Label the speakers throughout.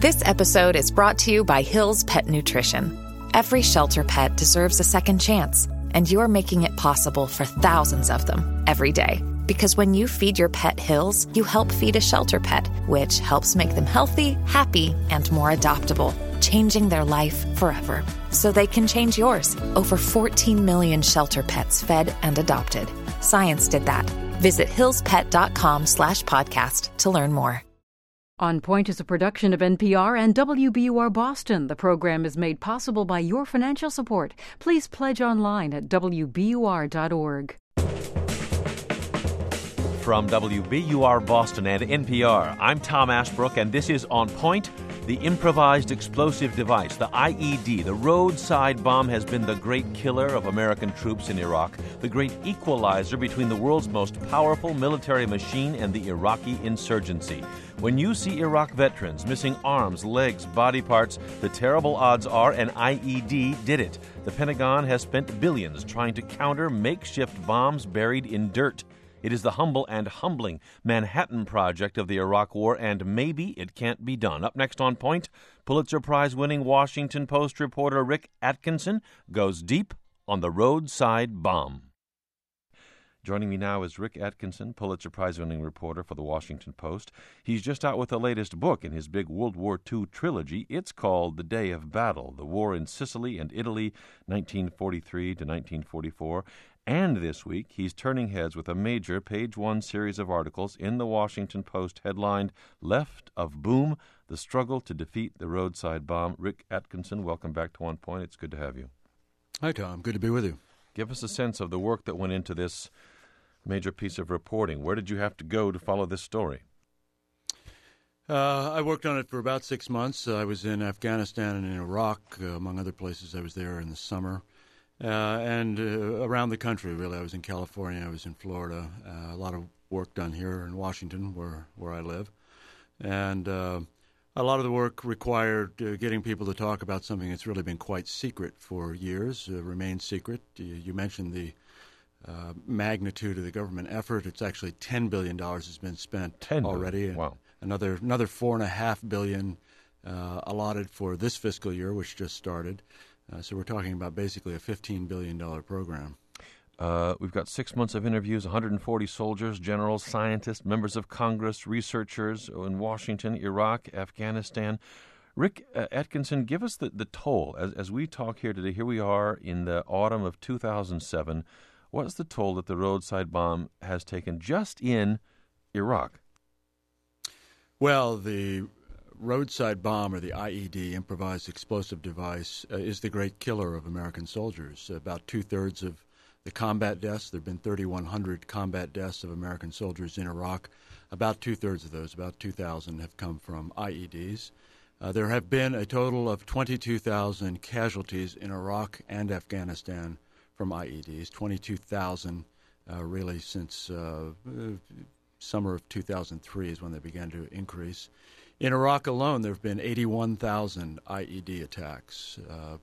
Speaker 1: This episode is brought to you by Hill's Pet Nutrition. Every shelter pet deserves a second chance, and you're making it possible for thousands of them every day. Because when you feed your pet Hill's, you help feed a shelter pet, which helps make them healthy, happy, and more adoptable, changing their life forever. So they can change yours. Over 14 million shelter pets fed and adopted. Science did that. Visit hillspet.com/podcast to learn more.
Speaker 2: On Point is a production of NPR and WBUR Boston. The program is made possible by your financial support. Please pledge online at WBUR.org.
Speaker 3: From WBUR Boston and NPR, I'm Tom Ashbrook, and this is On Point. The improvised explosive device, the IED, the roadside bomb, has been the great killer of American troops in Iraq, the great equalizer between the world's most powerful military machine and the Iraqi insurgency. When you see Iraq veterans missing arms, legs, body parts, the terrible odds are an IED did it. The Pentagon has spent billions trying to counter makeshift bombs buried in dirt. It is the humble and humbling Manhattan Project of the Iraq War, and maybe it can't be done. Up next on Point, Pulitzer Prize-winning Washington Post reporter Rick Atkinson goes deep on the roadside bomb. Joining me now is Rick Atkinson, Pulitzer Prize-winning reporter for the Washington Post. He's just out with the latest book in his big World War II trilogy. It's called The Day of Battle, The War in Sicily and Italy, 1943 to 1944. And this week, he's turning heads with a major page-one series of articles in the Washington Post headlined, Left of Boom, The Struggle to Defeat the Roadside Bomb. Rick Atkinson, welcome back to One Point. It's good to have you.
Speaker 4: Hi, Tom. Good to be with you.
Speaker 3: Give us a sense of the work that went into this major piece of reporting. Where did you have to go to follow this story?
Speaker 4: I worked on it for about 6 months. I was in Afghanistan and in Iraq, among other places. I was there in the summer. And around the country, really. I was in California, I was in Florida. A lot of work done here in Washington, where I live. And a lot of the work required getting people to talk about something that's really been quite secret for years, remains secret. You mentioned the magnitude of the government effort. It's actually $10 billion has been spent already.
Speaker 3: Wow.
Speaker 4: Another $4.5 billion allotted for this fiscal year, which just started. So we're talking about basically a $15 billion program.
Speaker 3: We've got 6 months of interviews, 140 soldiers, generals, scientists, members of Congress, researchers in Washington, Iraq, Afghanistan. Rick Atkinson, give us the toll. As we talk here today, here we are in the autumn of 2007. What's the toll that the roadside bomb has taken just in Iraq?
Speaker 4: Well, the roadside bomb, or the IED, improvised explosive device, is the great killer of American soldiers. About two-thirds of the combat deaths, there have been 3,100 combat deaths of American soldiers in Iraq. About two-thirds of those, about 2,000, have come from IEDs. There have been a total of 22,000 casualties in Iraq and Afghanistan from IEDs, 22,000 really since summer of 2003 is when they began to increase. In Iraq alone, there have been 81,000 IED attacks,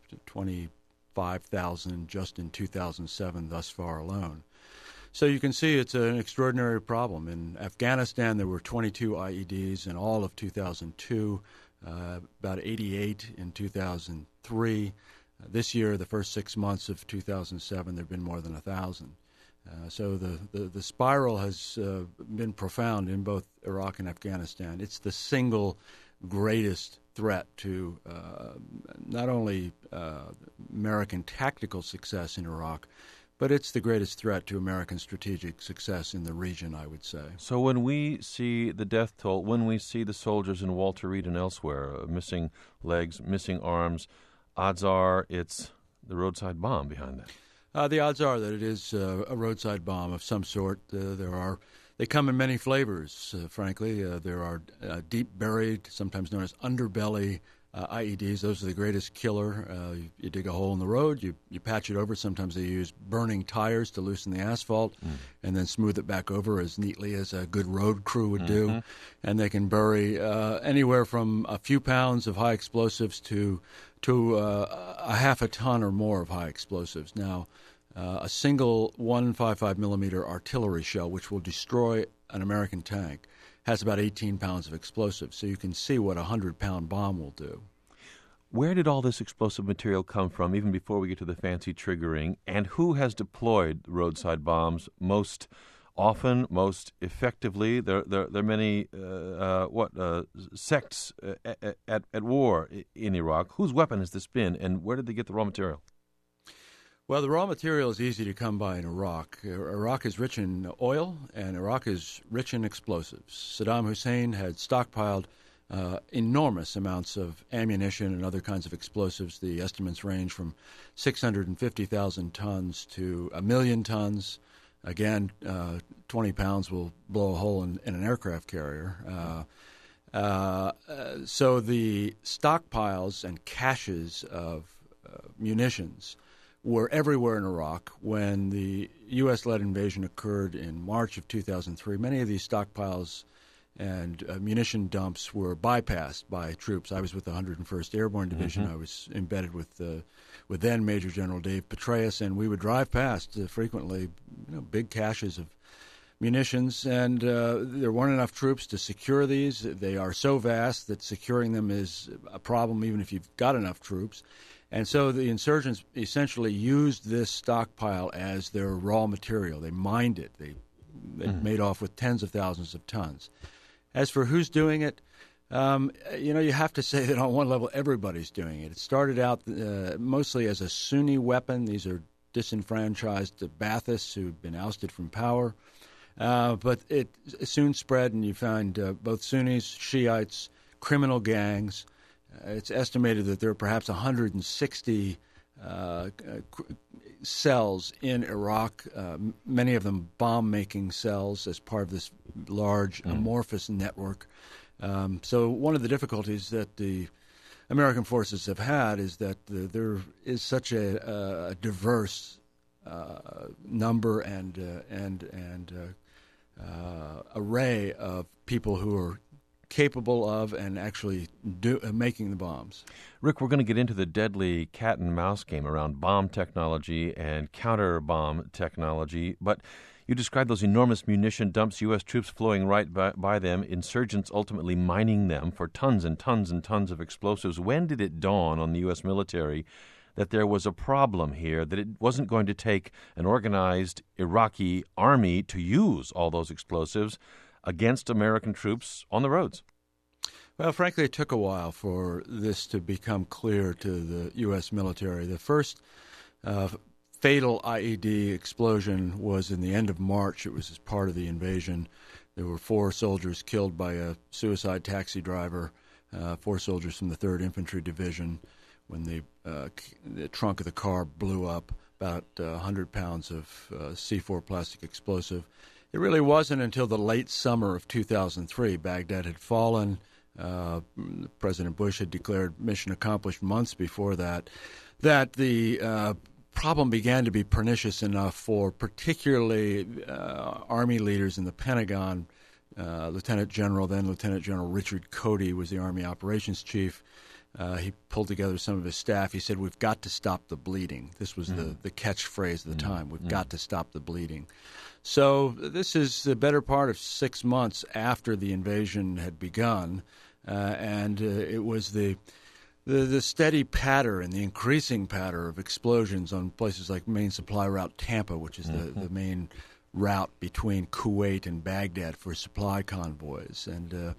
Speaker 4: 25,000 just in 2007 thus far alone. So you can see it's an extraordinary problem. In Afghanistan, there were 22 IEDs in all of 2002, about 88 in 2003. This year, the first 6 months of 2007, there have been more than 1,000. So the spiral has been profound in both Iraq and Afghanistan. It's the single greatest threat to not only American tactical success in Iraq, but it's the greatest threat to American strategic success in the region, I would say.
Speaker 3: So when we see the death toll, when we see the soldiers in Walter Reed and elsewhere, missing legs, missing arms, odds are it's the roadside bomb behind that.
Speaker 4: The odds are that it is a roadside bomb of some sort. They come in many flavors, frankly. There are deep buried, sometimes known as underbelly IEDs. Those are the greatest killer. You dig a hole in the road, you patch it over. Sometimes they use burning tires to loosen the asphalt and then smooth it back over as neatly as a good road crew would do. And they can bury anywhere from a few pounds of high explosives to a half a ton or more of high explosives. Now, a single 155 millimeter artillery shell, which will destroy an American tank, has about 18 pounds of explosives. So you can see what a 100-pound bomb will do.
Speaker 3: Where did all this explosive material come from, even before we get to the fancy triggering? And who has deployed roadside bombs most often, most effectively? There are many sects at war in Iraq. Whose weapon has this been, and where did they get the raw material?
Speaker 4: Well, the raw material is easy to come by in Iraq. Iraq is rich in oil, and Iraq is rich in explosives. Saddam Hussein had stockpiled enormous amounts of ammunition and other kinds of explosives. The estimates range from 650,000 tons to 1 million tons. Again, 20 pounds will blow a hole in an aircraft carrier. So the stockpiles and caches of munitions were everywhere in Iraq. When the U.S.-led invasion occurred in March of 2003, many of these stockpiles and munition dumps were bypassed by troops. I was with the 101st Airborne Division. I was embedded with then Major General Dave Petraeus, and we would drive past frequently big caches of munitions, and there weren't enough troops to secure these. They are so vast that securing them is a problem even if you've got enough troops. And so the insurgents essentially used this stockpile as their raw material. They mined it. They made off with tens of thousands of tons. As for who's doing it, you have to say that on one level everybody's doing it. It started out mostly as a Sunni weapon. These are disenfranchised Baathists who've been ousted from power. But it soon spread, and you find both Sunnis, Shiites, criminal gangs. It's estimated that there are perhaps 160 cells in Iraq, many of them bomb-making cells as part of this large amorphous network. So one of the difficulties that the American forces have had is that there is such a diverse number and array of people who are capable of and actually making the bombs.
Speaker 3: Rick, we're going to get into the deadly cat-and-mouse game around bomb technology and counter-bomb technology, but you described those enormous munition dumps, U.S. troops flowing right by them, insurgents ultimately mining them for tons and tons and tons of explosives. When did it dawn on the U.S. military that there was a problem here, that it wasn't going to take an organized Iraqi army to use all those explosives against American troops on the roads?
Speaker 4: Well, frankly, it took a while for this to become clear to the U.S. military. The first fatal IED explosion was in the end of March. It was as part of the invasion. There were 4 soldiers killed by a suicide taxi driver, 4 soldiers from the 3rd Infantry Division, when the trunk of the car blew up, about 100 pounds of C4 plastic explosive. It really wasn't until the late summer of 2003, Baghdad had fallen. President Bush had declared mission accomplished months before that, that the problem began to be pernicious enough for particularly Army leaders in the Pentagon. Lieutenant General Richard Cody was the Army operations chief. He pulled together some of his staff. He said, "We've got to stop the bleeding." This was the catchphrase at the time. We've got to stop the bleeding. So this is the better part of 6 months after the invasion had begun, and it was the steady patter and the increasing patter of explosions on places like main supply route Tampa, which is the main route between Kuwait and Baghdad for supply convoys. And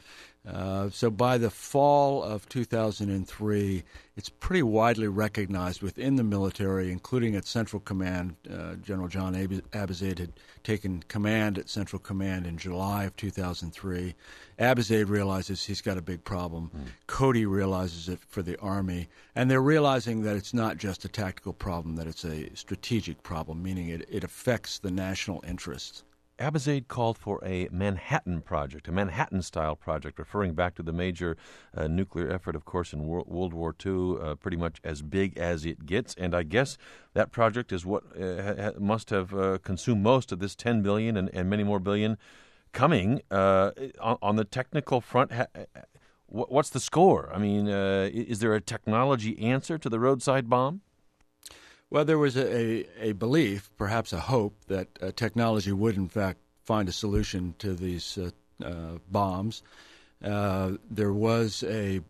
Speaker 4: so by the fall of 2003, it's pretty widely recognized within the military, including at Central Command. General John Abizaid had taken command at Central Command in July of 2003. Abizaid realizes he's got a big problem. Cody realizes it for the Army. And they're realizing that it's not just a tactical problem, that it's a strategic problem, meaning it affects the national interests.
Speaker 3: Abizaid called for a Manhattan Project, a Manhattan-style project, referring back to the major nuclear effort, of course, in World War II, pretty much as big as it gets. And I guess that project is what must have consumed most of this $10 billion and many more billion coming. On the technical front, what's the score? I mean, is there a technology answer to the roadside bomb?
Speaker 4: Well, there was a belief, perhaps a hope, that technology would, in fact, find a solution to these bombs. There was an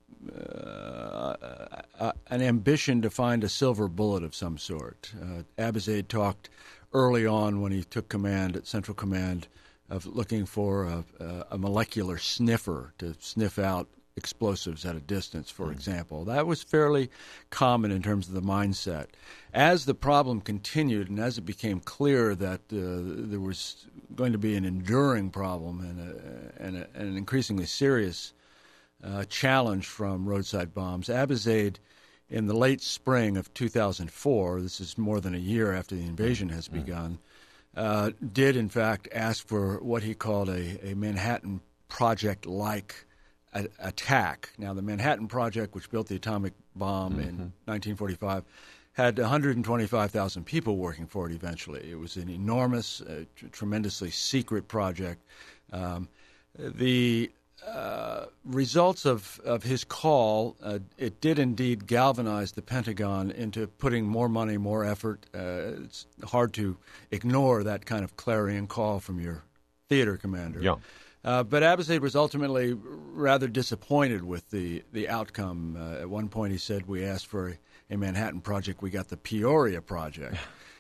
Speaker 4: ambition to find a silver bullet of some sort. Abizaid talked early on when he took command at Central Command of looking for a molecular sniffer to sniff out explosives at a distance, for example. That was fairly common in terms of the mindset. As the problem continued and as it became clear that there was going to be an enduring problem and an increasingly serious challenge from roadside bombs, Abizaid, in the late spring of 2004, this is more than a year after the invasion has begun, did in fact ask for what he called a Manhattan Project-like attack. Now, the Manhattan Project, which built the atomic bomb in 1945, had 125,000 people working for it eventually. It was an enormous, tremendously secret project. The results of his call, it did indeed galvanize the Pentagon into putting more money, more effort. It's hard to ignore that kind of clarion call from your theater commander.
Speaker 3: Yeah.
Speaker 4: But Abizaid was ultimately rather disappointed with the outcome. At one point he said, we asked for a Manhattan Project, we got the Peoria Project.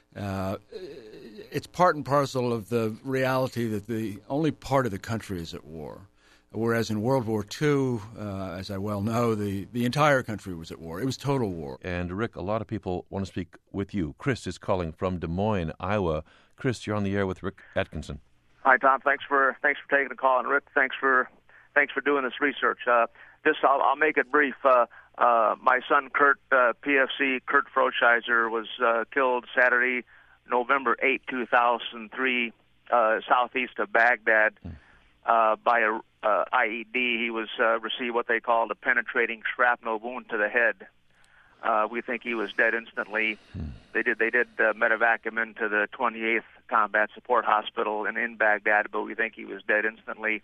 Speaker 4: It's part and parcel of the reality that the only part of the country is at war. Whereas in World War II, as I well know, the entire country was at war. It was total war.
Speaker 3: And, Rick, a lot of people want to speak with you. Chris is calling from Des Moines, Iowa. Chris, you're on the air with Rick Atkinson.
Speaker 5: Hi, Tom. Thanks for taking the call, and Rick, thanks for doing this research. I'll make it brief. My son Kurt, PFC Kurt Frochheiser, was killed Saturday, November 8, 2003, southeast of Baghdad, by a IED. He was received what they called a penetrating shrapnel wound to the head. We think he was dead instantly. They did medevac him into the 28th Combat Support Hospital in Baghdad, but we think he was dead instantly.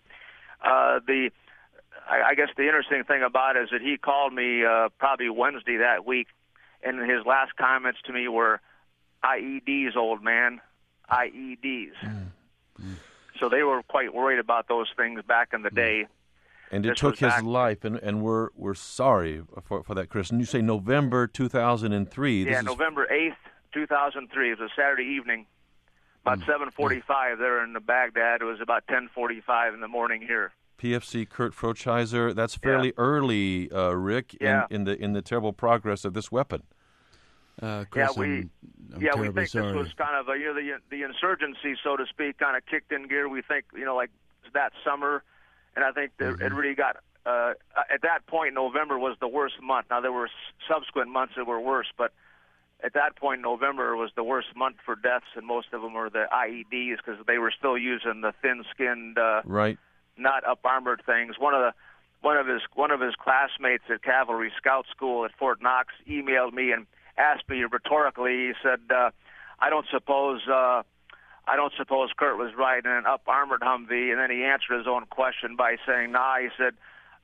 Speaker 5: I guess the interesting thing about it is that he called me probably Wednesday that week, and his last comments to me were, IEDs, old man, IEDs. So they were quite worried about those things back in the day.
Speaker 3: And it took his life, and we're sorry for that, Chris. And you say November 2003.
Speaker 5: Yeah, November 8th, 2003. It was a Saturday evening, about 7:45 there in Baghdad. It was about 10:45 in the morning here.
Speaker 3: PFC Kurt Frochheiser. That's fairly early, Rick, in the terrible progress of this weapon.
Speaker 4: Chris,
Speaker 5: we think this was kind of the insurgency, so to speak, kind of kicked in gear. We think like that summer. And I think that it really got, at that point, November was the worst month. Now, there were subsequent months that were worse, but at that point, November was the worst month for deaths, and most of them were the IEDs because they were still using the thin-skinned, not up-armored things. One of his classmates at Cavalry Scout School at Fort Knox emailed me and asked me rhetorically, he said, I don't suppose Kurt was riding an up-armored Humvee, and then he answered his own question by saying, nah, he said,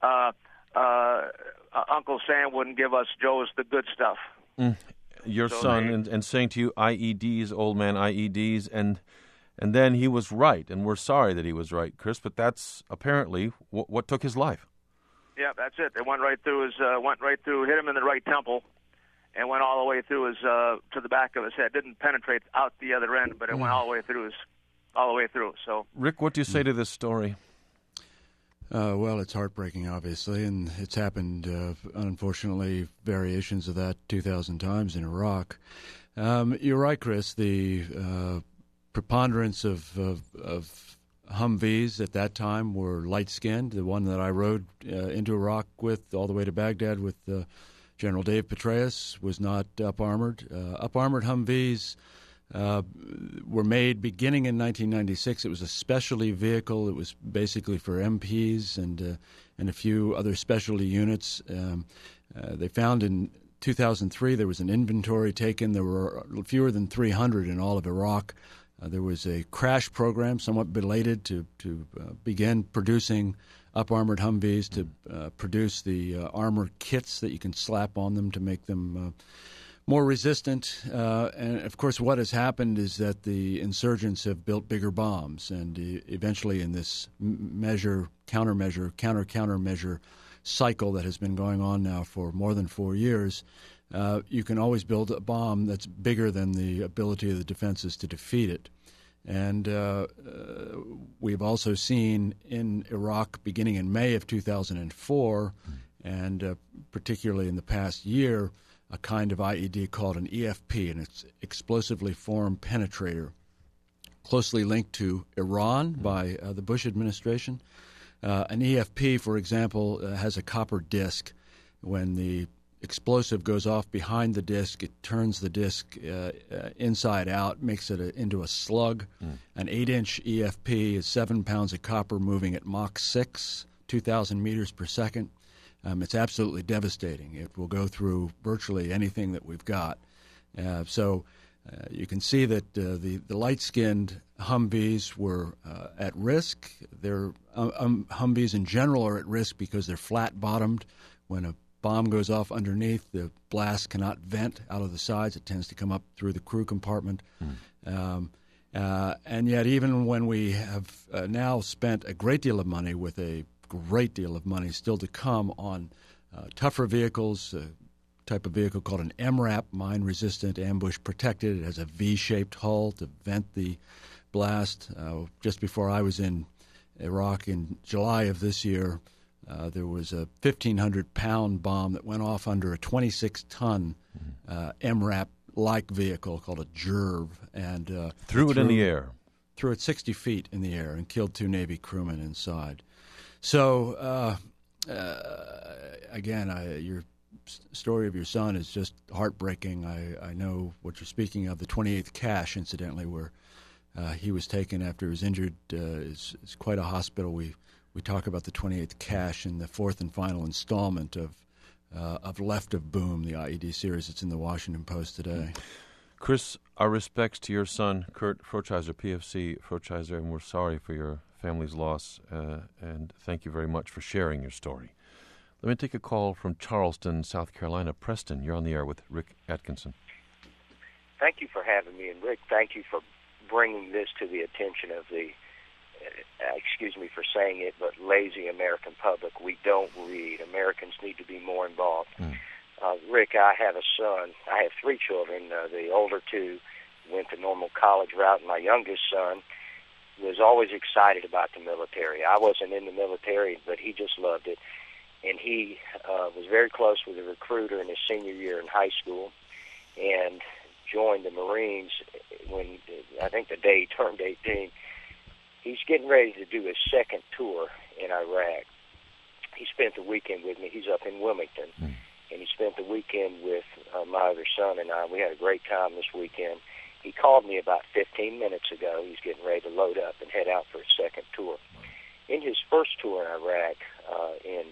Speaker 5: Uncle Sam wouldn't give us Joe's the good stuff.
Speaker 3: Your son, and saying to you, IEDs, old man, IEDs, and then he was right, and we're sorry that he was right, Chris, but that's apparently what took his life.
Speaker 5: Yeah, that's it. It went right through hit him in the right temple, and went all the way through his to the back of his head. Didn't penetrate out the other end, but it went all the way through So,
Speaker 3: Rick, what do you say to this story?
Speaker 4: Well, it's heartbreaking, obviously, and it's happened, unfortunately, variations of that 2,000 times in Iraq. You're right, Chris. The preponderance of Humvees at that time were light-skinned. The one that I rode into Iraq with, all the way to Baghdad with General Dave Petraeus, was not up-armored. Up-armored Humvees were made beginning in 1996. It was a specialty vehicle. It was basically for MPs and a few other specialty units. They found in 2003 there was an inventory taken. There were fewer than 300 in all of Iraq. There was a crash program, somewhat belated, to begin producing up-armored Humvees, to produce the armor kits that you can slap on them to make them more resistant. And, of course, what has happened is that the insurgents have built bigger bombs. And eventually in this countermeasure cycle that has been going on now for more than 4 years, you can always build a bomb that's bigger than the ability of the defenses to defeat it. And we've also seen in Iraq, beginning in May of 2004, and particularly in the past year, a kind of IED called an EFP, and it's explosively formed penetrator, closely linked to Iran by the Bush administration. An EFP, for example, has a copper disc. When the explosive goes off behind the disc, it turns the disc inside out, makes it into a slug. An 8-inch EFP is 7 pounds of copper moving at Mach 6, 2,000 meters per second. It's absolutely devastating. It will go through virtually anything that we've got. So you can see that the light-skinned Humvees were at risk. Humvees in general are at risk because they're flat-bottomed. When a bomb goes off underneath, the blast cannot vent out of the sides. It tends to come up through the crew compartment. And yet even when we have now spent a great deal of money, with a great deal of money still to come, on tougher vehicles, a type of vehicle called an MRAP, mine-resistant, ambush-protected. It has a V-shaped hull to vent the blast. Just before I was in Iraq in July of this year, there was a 1,500-pound bomb that went off under a 26-ton MRAP-like vehicle called a JERV. And
Speaker 3: threw it in the air.
Speaker 4: Threw it 60 feet in the air and killed 2 Navy crewmen inside. So, again, your story of your son is just heartbreaking. I know what you're speaking of. The 28th Cache, incidentally, where he was taken after he was injured, is quite a hospital. We talk about the 28th Cache in the fourth and final installment of Left of Boom, the IED series. It's in the Washington Post today.
Speaker 3: Chris, our respects to your son, Kurt Frochheiser, PFC Frochheiser, and we're sorry for your family's loss, and thank you very much for sharing your story. Let me take a call from Charleston, South Carolina. Preston, you're on the air with Rick Atkinson.
Speaker 6: Thank you for having me, and Rick, thank you for bringing this to the attention of the, excuse me for saying it, but lazy American public. We don't read. Americans need to be more involved. Rick, I have a son. I have 3 children. The older 2 went the normal college route, and my youngest son was always excited about the military. I wasn't in the military, but he just loved it. And he was very close with a recruiter in his senior year in high school and joined the Marines when, I think the day he turned 18. He's getting ready to do his second tour in Iraq. He spent the weekend with me. He's up in Wilmington. And he spent the weekend with my other son and I. We had a great time this weekend. He called me about 15 minutes ago. He's getting ready to load up and head out for his second tour. In his first tour in Iraq in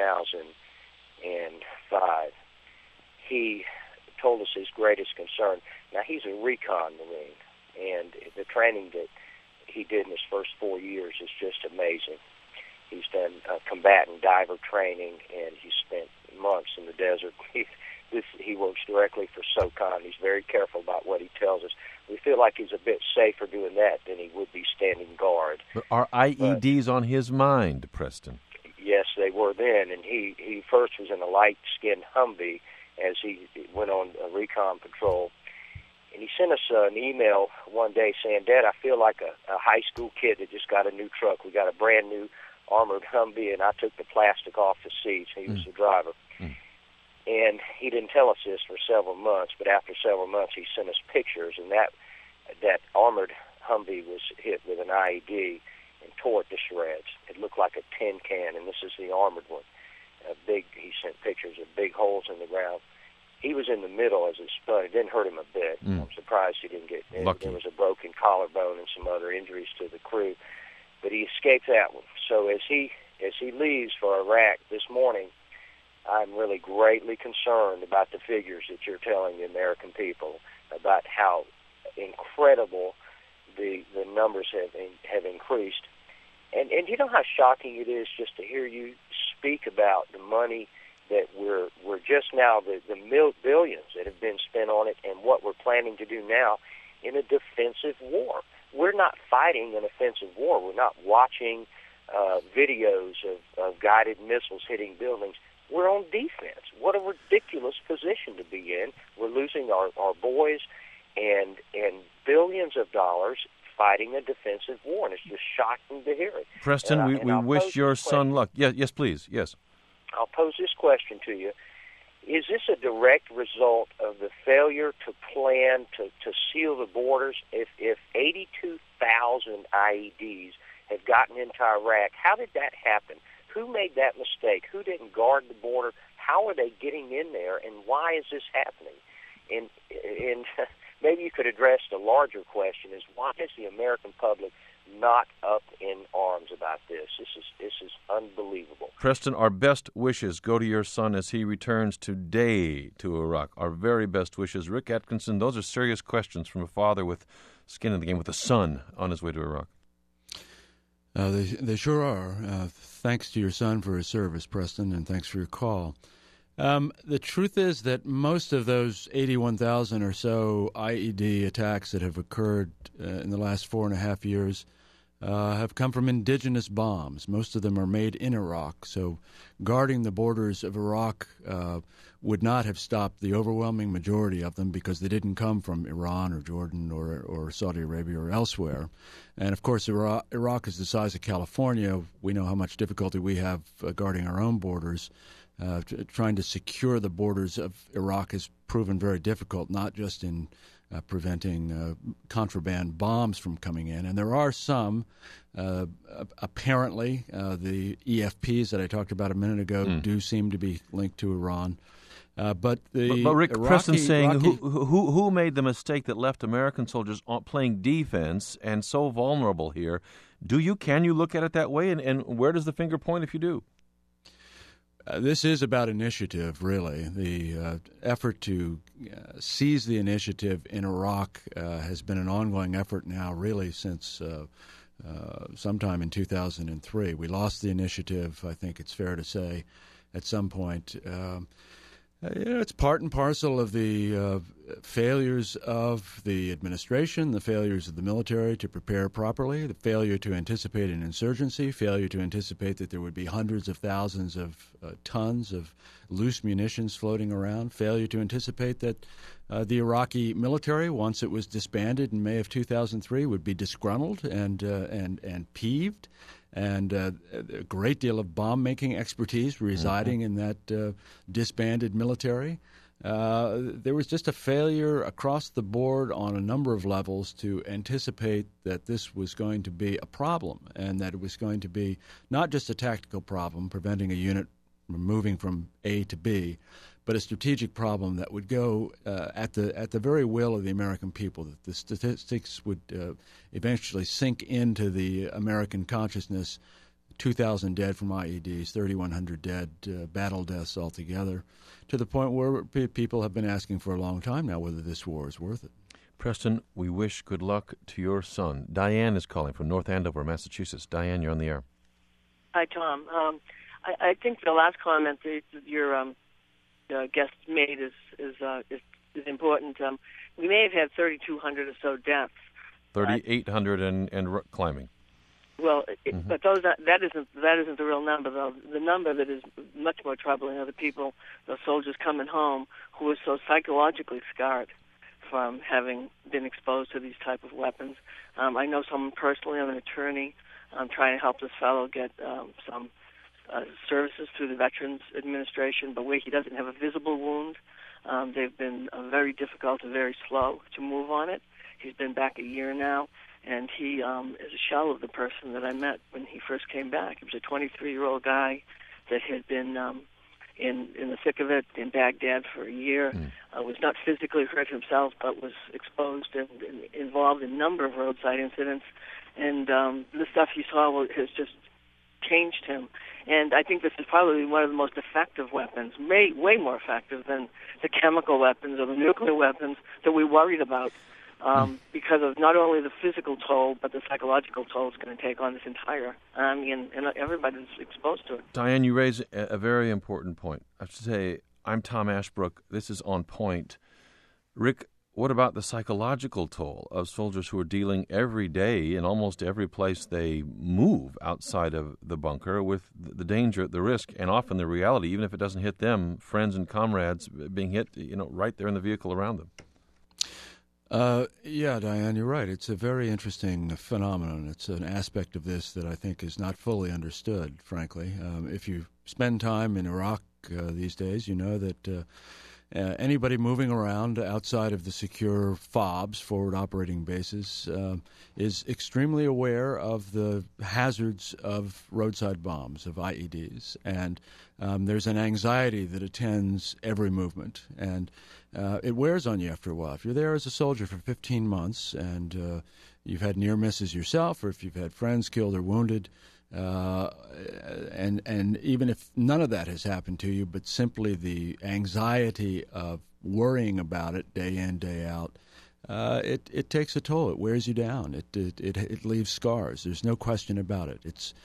Speaker 6: 2005, he told us his greatest concern. Now, he's a recon Marine, and the training that he did in his first 4 years is just amazing. He's done combatant diver training, and he's spent months in the desert. He works directly for SOCON. He's very careful about what he tells us. We feel like he's a bit safer doing that than he would be standing guard.
Speaker 3: But are IEDs on his mind, Preston?
Speaker 6: Yes, they were then. And he first was in a light-skinned Humvee as he went on a recon patrol. And he sent us an email one day saying, Dad, I feel like a high school kid that just got a new truck. We got a brand-new armored Humvee, and I took the plastic off the seats. He was the driver. And he didn't tell us this for several months, but after several months he sent us pictures, and that armored Humvee was hit with an IED and tore it to shreds. It looked like a tin can, and this is the armored one. He sent pictures of big holes in the ground. He was in the middle as it spun. It didn't hurt him a bit. I'm surprised he didn't get hit. There was a broken collarbone and some other injuries to the crew, but he escaped that one. So as he leaves for Iraq this morning, I'm really greatly concerned about the figures that you're telling the American people about how incredible the numbers have increased. And you know how shocking it is just to hear you speak about the money that we're just now the billions that have been spent on it and what we're planning to do now in a defensive war. We're not fighting an offensive war. We're not watching videos of guided missiles hitting buildings. We're on defense. What a ridiculous position to be in. We're losing our boys and billions of dollars fighting a defensive war, and it's just shocking to hear it.
Speaker 3: Preston, we wish your son luck. Yes, please. Yes. I'll
Speaker 6: pose this question to you. Is this a direct result of the failure to plan to seal the borders? If 82,000 IEDs had gotten into Iraq, how did that happen? Who made that mistake? Who didn't guard the border? How are they getting in there, and why is this happening? And maybe you could address the larger question: is why is the American public not up in arms about this? This is unbelievable.
Speaker 3: Preston, our best wishes go to your son as he returns today to Iraq. Our very best wishes. Rick Atkinson, those are serious questions from a father with skin in the game, with a son on his way to Iraq.
Speaker 4: They sure are. Thanks to your son for his service, Preston, and thanks for your call. The truth is that most of those 81,000 or so IED attacks that have occurred in the last 4.5 years have come from indigenous bombs. Most of them are made in Iraq, so guarding the borders of Iraq would not have stopped the overwhelming majority of them because they didn't come from Iran or Jordan or Saudi Arabia or elsewhere. And, of course, Iraq is the size of California. We know how much difficulty we have guarding our own borders. Trying to secure the borders of Iraq has proven very difficult, not just in preventing contraband bombs from coming in. And there are some, apparently, the EFPs that I talked about a minute ago do seem to be linked to Iran. But
Speaker 3: Rick, Preston's saying, who made the mistake that left American soldiers playing defense and so vulnerable here? Can you look at it that way? And where does the finger point if you do?
Speaker 4: This is about initiative, really. The effort to seize the initiative in Iraq has been an ongoing effort now, really, since sometime in 2003. We lost the initiative, I think it's fair to say, at some point. It's part and parcel of the failures of the administration, the failures of the military to prepare properly, the failure to anticipate an insurgency, failure to anticipate that there would be hundreds of thousands of tons of loose munitions floating around, failure to anticipate that the Iraqi military, once it was disbanded in May of 2003, would be disgruntled and peeved. And a great deal of bomb-making expertise residing in that disbanded military. There was just a failure across the board on a number of levels to anticipate that this was going to be a problem and that it was going to be not just a tactical problem, preventing a unit from moving from A to B, but a strategic problem that would go at the very will of the American people, that the statistics would eventually sink into the American consciousness. 2,000 dead from IEDs, 3,100 dead, battle deaths altogether, to the point where people have been asking for a long time now whether this war is worth it.
Speaker 3: Preston, we wish good luck to your son. Diane is calling from North Andover, Massachusetts. Diane, you're on the air.
Speaker 7: Hi, Tom. I think the last comment that your guest made is important. We may have had 3,200 or so deaths.
Speaker 3: 3,800 and climbing.
Speaker 7: Well, but that isn't the real number, though. The number that is much more troubling are the people, the soldiers coming home, who are so psychologically scarred from having been exposed to these type of weapons. I know someone personally. I'm an attorney. I'm trying to help this fellow get some services through the Veterans Administration, but where he doesn't have a visible wound, they've been very difficult and very slow to move on it. He's been back a year now, and he is a shell of the person that I met when he first came back. He was a 23-year-old guy that had been in the thick of it in Baghdad for a year, was not physically hurt himself, but was exposed and involved in a number of roadside incidents. And the stuff he saw has just changed him. And I think this is probably one of the most effective weapons, way more effective than the chemical weapons or the nuclear weapons that we worried about. Because of not only the physical toll, but the psychological toll it's going to take on this entire army and everybody that's exposed to it.
Speaker 3: Diane, you raise a very important point. I have to say, I'm Tom Ashbrook. This is On Point. Rick, what about the psychological toll of soldiers who are dealing every day in almost every place they move outside of the bunker with the danger, the risk, and often the reality, even if it doesn't hit them, friends and comrades being hit, right there in the vehicle around them?
Speaker 4: Yeah, Diane, you're right. It's a very interesting phenomenon. It's an aspect of this that I think is not fully understood, frankly. If you spend time in Iraq these days, you know that anybody moving around outside of the secure FOBs, forward operating bases, is extremely aware of the hazards of roadside bombs, of IEDs. And there's an anxiety that attends every movement. And it wears on you after a while. If you're there as a soldier for 15 months and you've had near misses yourself, or if you've had friends killed or wounded, and even if none of that has happened to you, but simply the anxiety of worrying about it day in, day out, it takes a toll. It wears you down. It leaves scars. There's no question about it. It's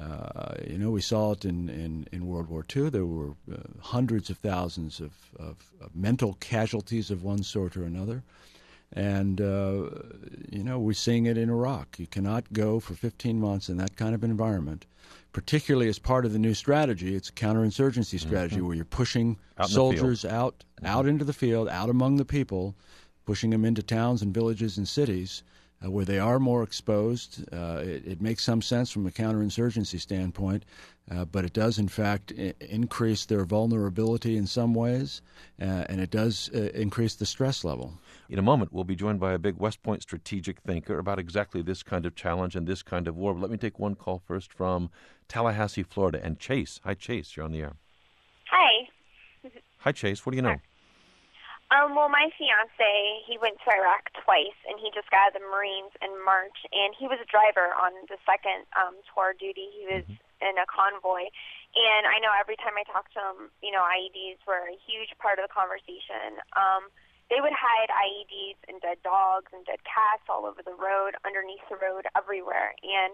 Speaker 4: we saw it in World War II. There were hundreds of thousands of mental casualties of one sort or another. And, we're seeing it in Iraq. You cannot go for 15 months in that kind of environment, particularly as part of the new strategy. It's a counterinsurgency strategy where you're pushing soldiers out into the field, out among the people, pushing them into towns and villages and cities where they are more exposed. It makes some sense from a counterinsurgency standpoint, but it does, in fact, increase their vulnerability in some ways, and it does increase the stress level.
Speaker 3: In a moment, we'll be joined by a big West Point strategic thinker about exactly this kind of challenge and this kind of war. But let me take one call first from Tallahassee, Florida. And Chase. Hi, Chase. You're on the air.
Speaker 8: Hi.
Speaker 3: Hi, Chase. What do you know?
Speaker 8: Well, my fiance, he went to Iraq twice, and he just got out of the Marines in March, and he was a driver on the second tour duty. He was in a convoy, and I know every time I talk to him, IEDs were a huge part of the conversation. They would hide IEDs and dead dogs and dead cats all over the road, underneath the road, everywhere. And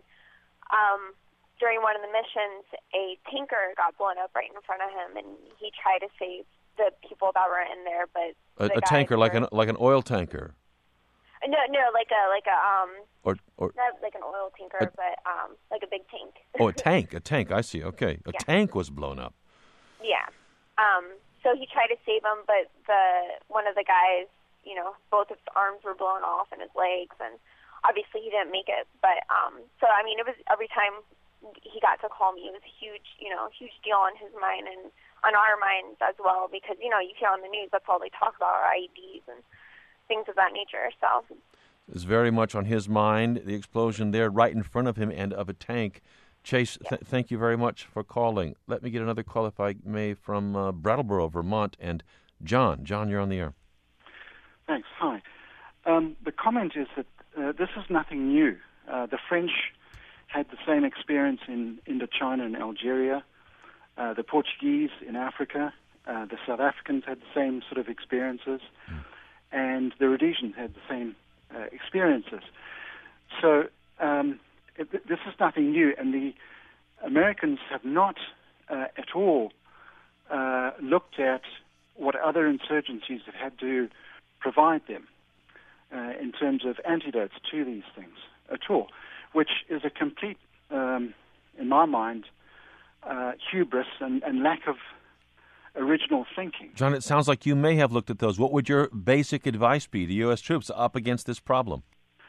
Speaker 8: during one of the missions, a tanker got blown up right in front of him, and he tried to save the people that were in there. But
Speaker 3: a tanker, like an oil tanker.
Speaker 8: No, like a
Speaker 3: or
Speaker 8: not like an oil tanker, but like a big tank.
Speaker 3: Oh, a tank. I see. Okay, a tank was blown up.
Speaker 8: Yeah. So he tried to save him, but one of the guys, both of his arms were blown off and his legs, and obviously he didn't make it. But so I mean, it was every time he got to call me, it was a huge deal on his mind and on our minds as well, because you hear on the news, that's all they talk about are IEDs and things of that nature. So
Speaker 3: it's very much on his mind. The explosion there, right in front of him, and of a tank. Chase, thank you very much for calling. Let me get another call, if I may, from Brattleboro, Vermont, and John. John, you're on the air.
Speaker 9: Thanks. Hi. The comment is that this is nothing new. The French had the same experience in Indochina and Algeria. The Portuguese in Africa. The South Africans had the same sort of experiences. And the Rhodesians had the same experiences. So this is nothing new, and the Americans have not at all looked at what other insurgencies have had to provide them in terms of antidotes to these things at all, which is a complete, in my mind, hubris and lack of original thinking.
Speaker 3: John, it sounds like you may have looked at those. What would your basic advice be to U.S. troops up against this problem?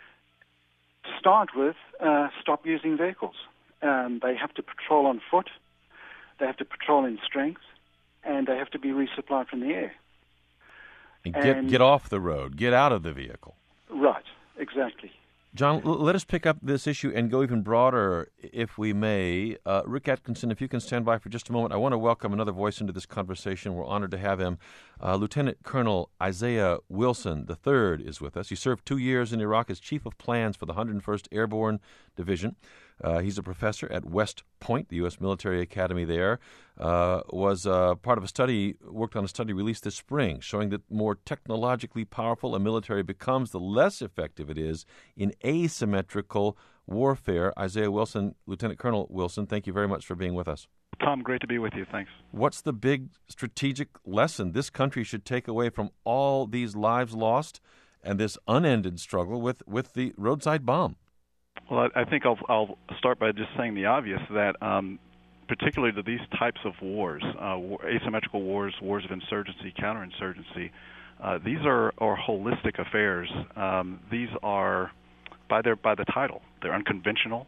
Speaker 9: Start with stop using vehicles. They have to patrol on foot, they have to patrol in strength, and they have to be resupplied from the air.
Speaker 3: And get off the road, get out of the vehicle.
Speaker 9: Right, exactly.
Speaker 3: John, let us pick up this issue and go even broader, if we may. Rick Atkinson, if you can stand by for just a moment, I want to welcome another voice into this conversation. We're honored to have him. Lieutenant Colonel Isaiah Wilson III is with us. He served 2 years in Iraq as Chief of Plans for the 101st Airborne Division. He's a professor at West Point, the U.S. military academy there. Was part of a study, worked on a study released this spring, showing that more technologically powerful a military becomes, the less effective it is in asymmetrical warfare. Isaiah Wilson, Lieutenant Colonel Wilson, thank you very much for being with us.
Speaker 10: Tom, great to be with you. Thanks.
Speaker 3: What's the big strategic lesson this country should take away from all these lives lost and this unended struggle with the roadside bomb?
Speaker 10: Well, I think I'll start by just saying the obvious, that particularly to these types of wars, asymmetrical wars, wars of insurgency, counterinsurgency, these are holistic affairs. These are, by the title, they're unconventional,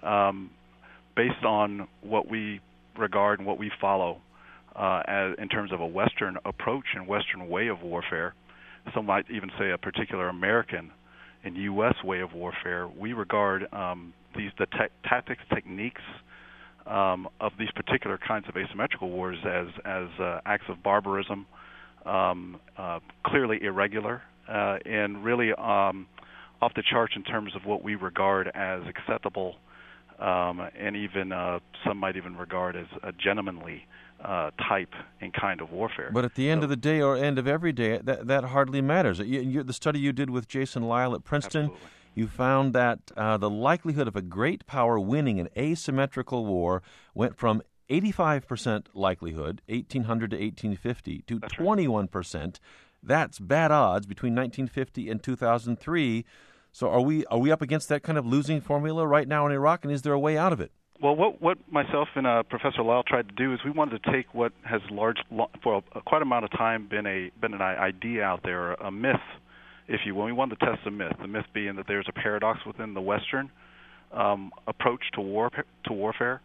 Speaker 10: based on what we regard and what we follow in terms of a Western approach and Western way of warfare. Some might even say a particular American and U.S. way of warfare. We regard the tactics, techniques of these particular kinds of asymmetrical wars as acts of barbarism, clearly irregular, and really off the charts in terms of what we regard as acceptable, and even some might even regard as a gentlemanly type and kind of warfare.
Speaker 3: But at the end of the day, or end of every day, that hardly matters. The study you did with Jason Lyle at Princeton,
Speaker 10: Absolutely.
Speaker 3: You found that the likelihood of a great power winning an asymmetrical war went from 85% likelihood, 1800 to 1850, to 21%. That's bad odds between 1950 and 2003. So are we up against that kind of losing formula right now in Iraq, and is there a way out of it?
Speaker 10: Well, what myself and Professor Lyle tried to do is we wanted to take what has for quite a amount of time been an idea out there, a myth, if you will. We wanted to test the myth being that there's a paradox within the Western approach to warfare.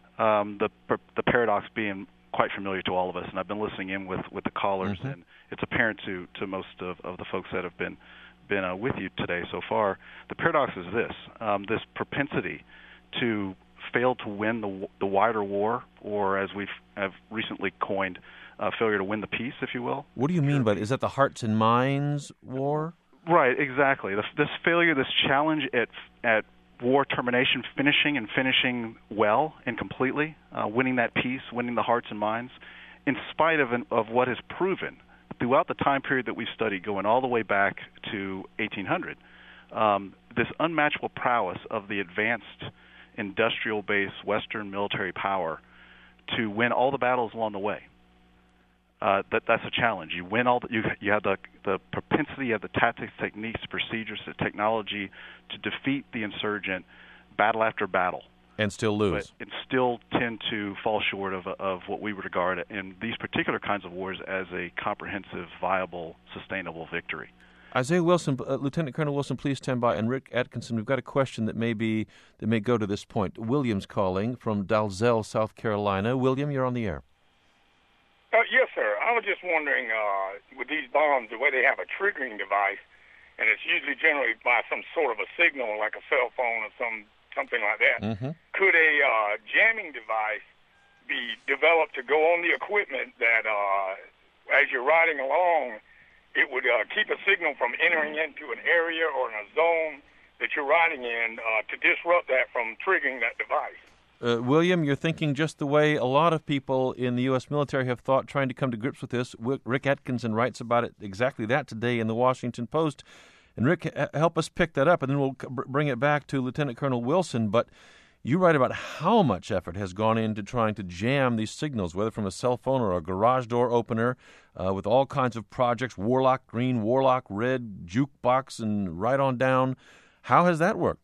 Speaker 10: The paradox being quite familiar to all of us, and I've been listening in with the callers, and it's apparent to most of the folks that have been with you today so far. The paradox is this propensity to fail to win the wider war, or as we have recently coined, failure to win the peace, if you will.
Speaker 3: What do you mean by that? Is that the hearts and minds war?
Speaker 10: Right, exactly. This failure, this challenge at war termination, finishing well and completely, winning that peace, winning the hearts and minds, in spite of what is proven throughout the time period that we studied, going all the way back to 1800, this unmatchable prowess of the advanced industrial-based Western military power to win all the battles along the way. That's a challenge. You win all. You have the propensity, you have the tactics, techniques, procedures, the technology to defeat the insurgent battle after battle,
Speaker 3: and still lose.
Speaker 10: And still tend to fall short of what we would regard in these particular kinds of wars as a comprehensive, viable, sustainable victory.
Speaker 3: Isaiah Wilson, Lieutenant Colonel Wilson, please stand by. And Rick Atkinson, we've got a question that may go to this point. William's calling from Dalzell, South Carolina. William, you're on the air.
Speaker 11: Yes, sir. I was just wondering, with these bombs, the way they have a triggering device, and it's usually generally by some sort of a signal, like a cell phone or something like that. Could a jamming device be developed to go on the equipment that, as you're riding along, it would keep a signal from entering into an area or in a zone that you're riding in to disrupt that from triggering that device?
Speaker 3: William, you're thinking just the way a lot of people in the U.S. military have thought, trying to come to grips with this. Rick Atkinson writes about it exactly that today in the Washington Post. And Rick, help us pick that up, and then we'll bring it back to Lieutenant Colonel Wilson. But you write about how much effort has gone into trying to jam these signals, whether from a cell phone or a garage door opener, with all kinds of projects, Warlock Green, Warlock Red, Jukebox, and right on down. How has that worked?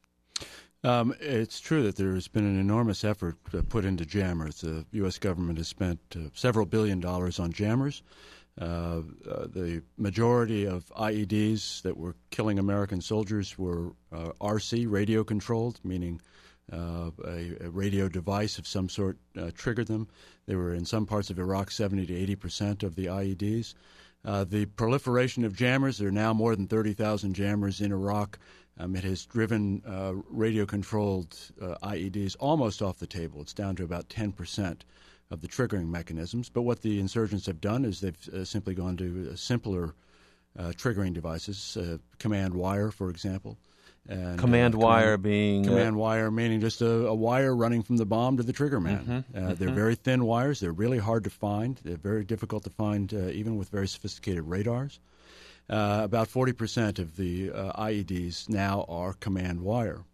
Speaker 4: It's true that there has been an enormous effort put into jammers. The U.S. government has spent several $1 billion on jammers. The majority of IEDs that were killing American soldiers were RC, radio-controlled, meaning a radio device of some sort triggered them. They were in some parts of Iraq 70 to 80% of the IEDs. The proliferation of jammers, there are now more than 30,000 jammers in Iraq. It has driven radio-controlled IEDs almost off the table. It's down to about 10% of the triggering mechanisms. But what the insurgents have done is they've simply gone to simpler triggering devices, command wire, for example. And,
Speaker 3: command wire being...
Speaker 4: Command wire meaning just a wire running from the bomb to the trigger man. They're very thin wires. They're really hard to find. They're very difficult to find even with very sophisticated radars. About 40% of the IEDs now are command wire.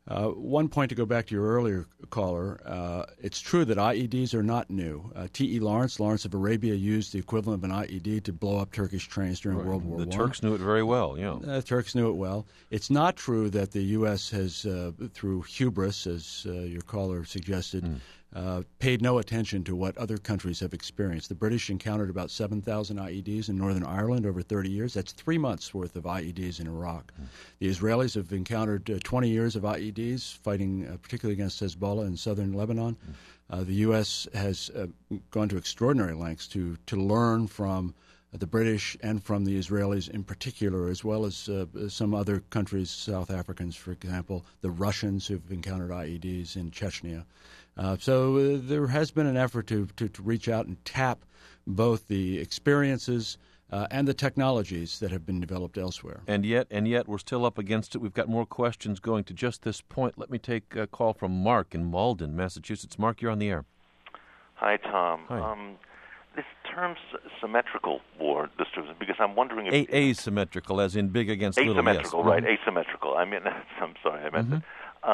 Speaker 4: One point to go back to your earlier caller, it's true that IEDs are not new. T.E. Lawrence of Arabia, used the equivalent of an IED to blow up Turkish trains during World War I.
Speaker 3: The Turks knew it very well, yeah.
Speaker 4: The Turks knew it well. It's not true that the U.S. has, through hubris, as your caller suggested, paid no attention to what other countries have experienced. The British encountered about 7,000 IEDs in Northern Ireland over 30 years. That's 3 months' worth of IEDs in Iraq. The Israelis have encountered 20 years of IEDs, fighting particularly against Hezbollah in southern Lebanon. The U.S. has gone to extraordinary lengths to learn from the British and from the Israelis in particular, as well as some other countries, South Africans, for example, the Russians who've encountered IEDs in Chechnya. So there has been an effort to reach out and tap both the experiences and the technologies that have been developed elsewhere.
Speaker 3: And yet we're still up against it. We've got more questions going to just this point. Let me take a call from Mark in Malden, Massachusetts. Mark, you're on the air.
Speaker 12: Hi, Tom.
Speaker 3: Hi.
Speaker 12: This term symmetrical war disturbs me because I'm wondering if...
Speaker 3: Asymmetrical, as in big against little, yes.
Speaker 12: Asymmetrical, right, asymmetrical. I mean, I'm sorry, I meant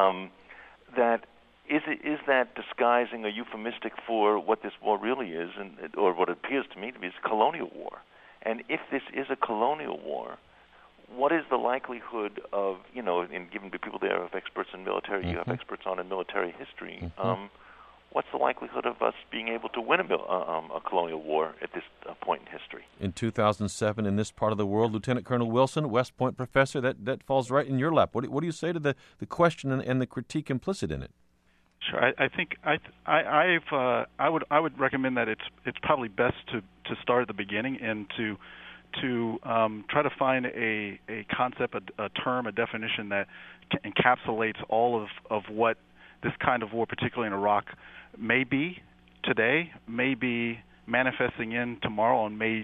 Speaker 12: that. Is that disguising a euphemistic for what this war really is, or what appears to me to be is colonial war? And if this is a colonial war, what is the likelihood of, and given the people there have experts in military, you have experts on in military history, what's the likelihood of us being able to win a colonial war at this point in history?
Speaker 3: In 2007, in this part of the world, Lieutenant Colonel Wilson, West Point professor, that falls right in your lap. What do you say to the question and the critique implicit in it?
Speaker 10: Sure, I think I would recommend that it's probably best to start at the beginning and to try to find a concept, a term, a definition that encapsulates all of what this kind of war, particularly in Iraq, may be today, may be manifesting in tomorrow, and may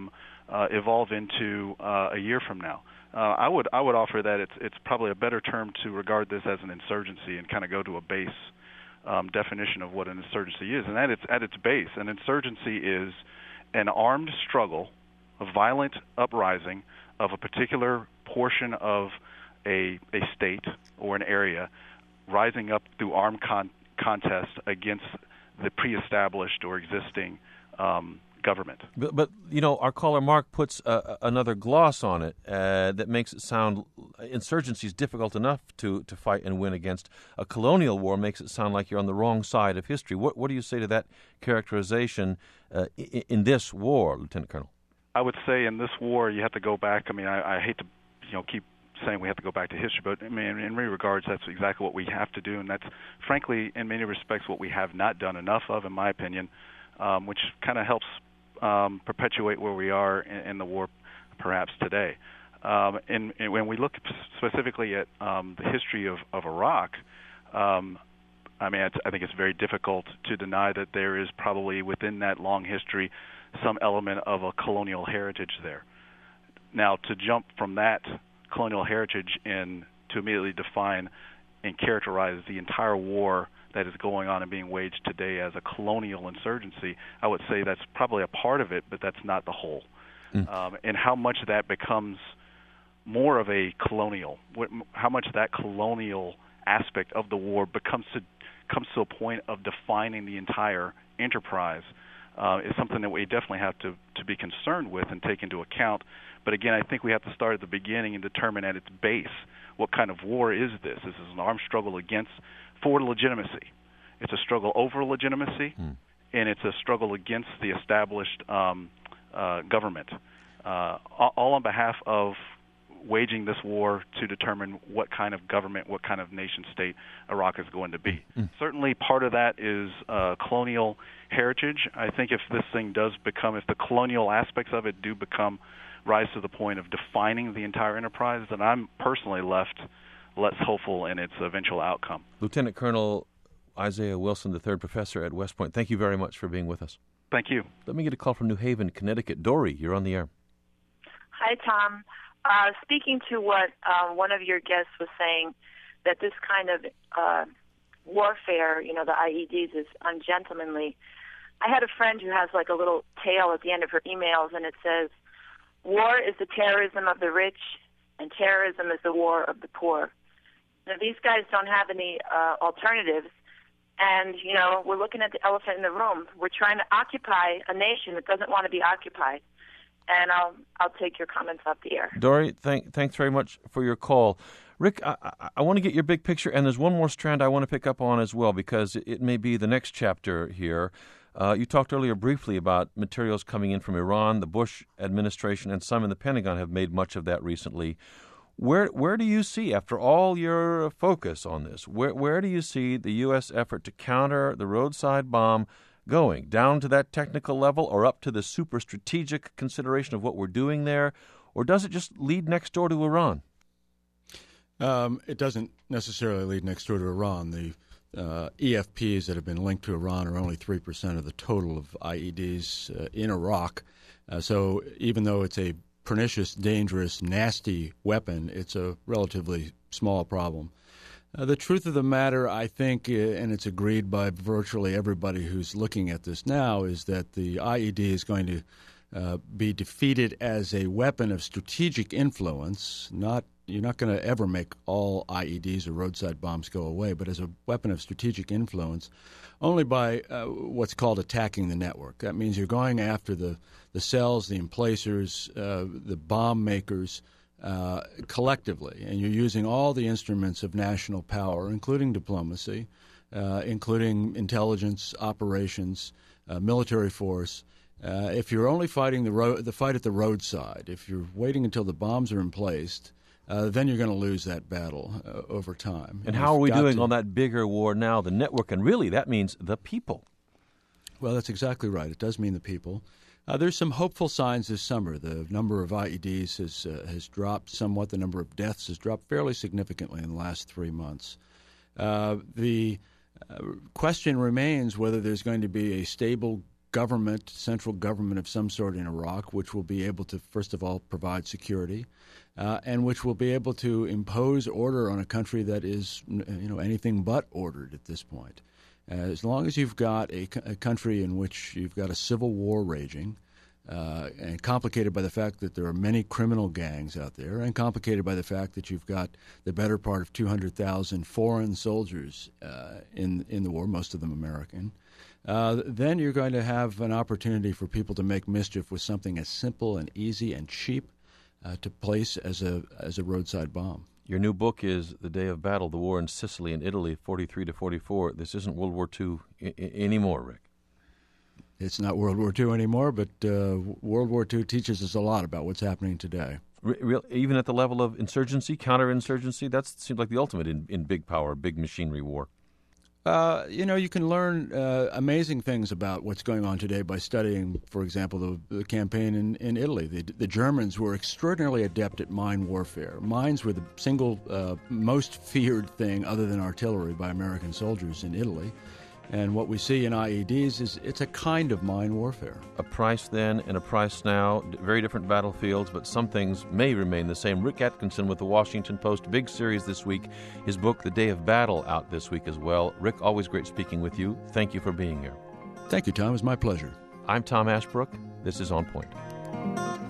Speaker 10: evolve into a year from now. I would offer that it's probably a better term to regard this as an insurgency and kind of go to a base definition of what an insurgency is. And at its base, an insurgency is an armed struggle, a violent uprising of a particular portion of a state or an area, rising up through armed contest against the pre-established or existing government.
Speaker 3: But our caller Mark puts another gloss on it that makes it sound insurgency is difficult enough to fight and win against. A colonial war makes it sound like you're on the wrong side of history. What do you say to that characterization in this war, Lieutenant Colonel?
Speaker 10: I would say in this war you have to go back. I mean, I hate to keep saying we have to go back to history, but I mean, in many regards that's exactly what we have to do, and that's frankly in many respects what we have not done enough of, in my opinion, which kind of helps perpetuate where we are in the war perhaps today. And when we look specifically at the history of Iraq, I think it's very difficult to deny that there is probably within that long history some element of a colonial heritage there. Now, to jump from that colonial heritage and to immediately define and characterize the entire war that is going on and being waged today as a colonial insurgency, I would say that's probably a part of it, but that's not the whole. And how much that becomes more of a colonial, how much that colonial aspect of the war comes to a point of defining the entire enterprise is something that we definitely have to be concerned with and take into account. But again, I think we have to start at the beginning and determine at its base what kind of war is this. This is an armed struggle for legitimacy. It's a struggle over legitimacy, and it's a struggle against the established government, all on behalf of waging this war to determine what kind of government, what kind of nation-state Iraq is going to be. Certainly part of that is colonial heritage. I think if this thing does become, if the colonial aspects of it do rise to the point of defining the entire enterprise, then I'm personally less hopeful in its eventual outcome.
Speaker 3: Lieutenant Colonel Isaiah Wilson, the third professor at West Point, thank you very much for being with us.
Speaker 10: Thank you.
Speaker 3: Let me get a call from New Haven, Connecticut. Dory, you're on the air.
Speaker 13: Hi, Tom. Speaking to what one of your guests was saying, that this kind of warfare, the IEDs, is ungentlemanly. I had a friend who has like a little tale at the end of her emails, and it says, "War is the terrorism of the rich, and terrorism is the war of the poor." these guys don't have any alternatives. And, we're looking at the elephant in the room. We're trying to occupy a nation that doesn't want to be occupied. And I'll take your comments off the air.
Speaker 3: Dory, thanks very much for your call. Rick, I want to get your big picture, and there's one more strand I want to pick up on as well, because it may be the next chapter here. You talked earlier briefly about materials coming in from Iran. The Bush administration and some in the Pentagon have made much of that recently. Where do you see, after all your focus on this, where do you see the U.S. effort to counter the roadside bomb going? Down to that technical level, or up to the super strategic consideration of what we're doing there? Or does it just lead next door to Iran?
Speaker 4: It doesn't necessarily lead next door to Iran. The EFPs that have been linked to Iran are only 3% of the total of IEDs in Iraq. So even though it's a pernicious, dangerous, nasty weapon, it's a relatively small problem. The truth of the matter, I think, and it's agreed by virtually everybody who's looking at this now, is that the IED is going to be defeated as a weapon of strategic influence. You're not going to ever make all IEDs or roadside bombs go away, but as a weapon of strategic influence, only by what's called attacking the network. That means you're going after the cells, the emplacers, the bomb makers, collectively, and you're using all the instruments of national power, including diplomacy, including intelligence, operations, military force. If you're only fighting the fight at the roadside, if you're waiting until the bombs are emplaced, then you're going to lose that battle over time.
Speaker 3: And how are we doing on that bigger war now, the network? And really, that means the people.
Speaker 4: Well, that's exactly right. It does mean the people. There's some hopeful signs this summer. The number of IEDs has dropped somewhat. The number of deaths has dropped fairly significantly in the last 3 months. The question remains whether there's going to be a stable government, central government of some sort in Iraq, which will be able to, first of all, provide security, and which will be able to impose order on a country that is, anything but ordered at this point. As long as you've got a country in which you've got a civil war raging, and complicated by the fact that there are many criminal gangs out there, and complicated by the fact that you've got the better part of 200,000 foreign soldiers in the war, most of them American, then you're going to have an opportunity for people to make mischief with something as simple and easy and cheap to place as a roadside bomb.
Speaker 3: Your new book is The Day of Battle, the War in Sicily and Italy, 43 to 44. This isn't World War II anymore, Rick.
Speaker 4: It's not World War II anymore, but World War II teaches us a lot about what's happening today.
Speaker 3: Even at the level of insurgency, counterinsurgency, that seems like the ultimate in big power, big machinery war.
Speaker 4: You can learn amazing things about what's going on today by studying, for example, the campaign in Italy. The Germans were extraordinarily adept at mine warfare. Mines were the single most feared thing other than artillery by American soldiers in Italy. And what we see in IEDs is it's a kind of mine warfare.
Speaker 3: A price then and a price now, very different battlefields, but some things may remain the same. Rick Atkinson with the Washington Post, big series this week. His book, The Day of Battle, out this week as well. Rick, always great speaking with you. Thank you for being here.
Speaker 4: Thank you, Tom. It was my pleasure.
Speaker 3: I'm Tom Ashbrook. This is On Point.